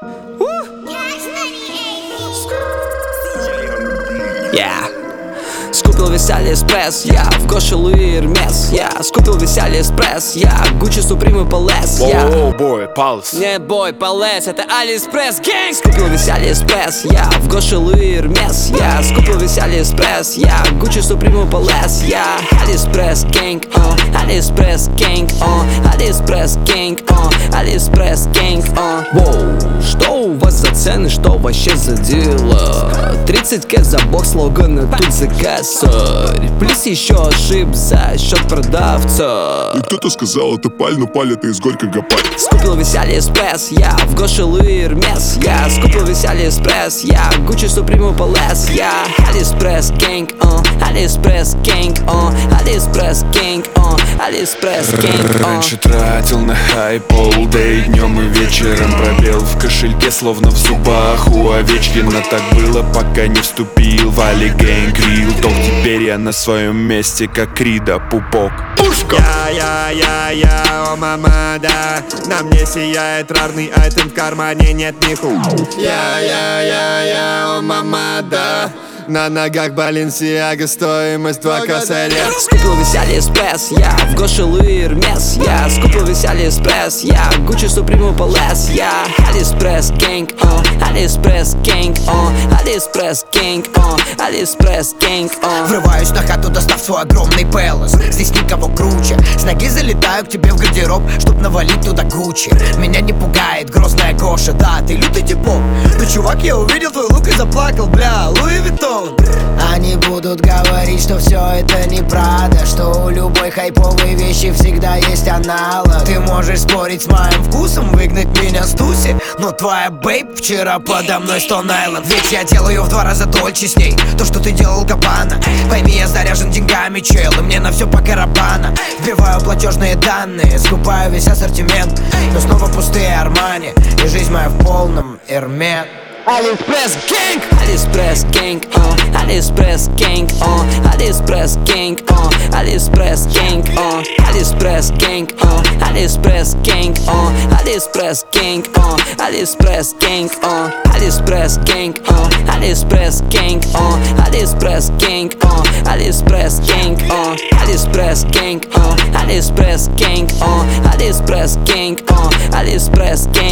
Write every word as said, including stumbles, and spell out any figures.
Yeah. Скупил весь Алиэкспресс, я в Гоши Луи Эрмес. Я скупил весь Алиэкспресс, я Гуччи Суприм и Полез. Воу, бой, Палс. Не бой, Полез, это Алиэкспресс гэнг. Скупил весь Алиэкспресс, я в Гоши Луи Эрмес. Я скупил весь Алиэкспресс, я Гуччи Суприм и Полез. Я Алиэкспресс гэнг, uh, Алиэкспресс гэнг, uh, Алиэкспресс гэнг, uh, Алиэкспресс гэнг, uh. Воу, что у вас за цены, что вообще за дело? тридцать кэш за бокс Логана, тут за косарь. Плюс еще ошиб за счет продавца. И кто-то сказал, это паль, но паль это из горькой гопаль. Скупил весь Алиэкспресс, я в Гоши Луи Эрмес. Я скупил весь Алиэкспресс, я Гуччи Суприм и Полез. Я Алиэкспресс гэнг, uh, Алиэкспресс гэнг, uh, Алиэкспресс гэнг, uh, Алиэкспресс гэнг, uh. Раньше тратил на хай полдей, днем и вечером пробел в кошельке, словно в зубах у Овечкина. Так было, пока не вступил в Али Гэнг Рил. Ток теперь я на своем месте, как Крида пупок. Пушка! Я, я, я, я, о мама, да. На мне сияет рарный айтем, в кармане нет ниху. Я, я, я, я, о мама, да. На ногах Баленсиага, стоимость два косаря. Скупил весь Алиэкспресс, я в Гоши Луи Эрмес. Я скупил весь Алиэкспресс, я Гуччи Суприм и Полез. Я Алиэкспресс гэнг, uh, Алиэкспресс гэнг, uh, Алиэкспресс гэнг, uh, Алиэкспресс гэнг, uh. Врываюсь на хату, достав свой огромный пэлос. Здесь никого круче. С ноги залетаю к тебе в гардероб, чтоб навалить туда Гуччи. Меня не пугает грозная Гоша, да, ты лютый типок. Но, чувак, я увидел твой лук и заплакал, бля, Луи Виттон. Они будут говорить, что все это неправда, что у любой хайповой вещи всегда есть аналог. Ты можешь спорить с моим вкусом, выгнать меня с туси, но твоя бейб вчера подо мной Stone Island. Ведь я делаю в два раза дольше с ней то, что ты делал Габбана. Пойми, я заряжен деньгами, чел, и мне на все по карабана. Вбиваю платежные данные, скупаю весь ассортимент, но снова пустые Армани, и жизнь моя в полном эрме. Алиэкспресс гэнг, Алиэкспресс гэнг, uh, Алиэкспресс гэнг, uh, Алиэкспресс гэнг, uh, Алиэкспресс гэнг, uh, Алиэкспресс гэнг, uh, Алиэкспресс гэнг, uh, Алиэкспресс гэнг, uh, Алиэкспресс гэнг, uh, Алиэкспресс гэнг, uh, Алиэкспресс гэнг, uh, Алиэкспресс гэнг, uh, Алиэкспресс гэнг, uh, Алиэкспресс гэнг, uh, Алиэкспресс гэнг, uh, Алиэкспресс гэнг, uh, Алиэкспресс гэнг.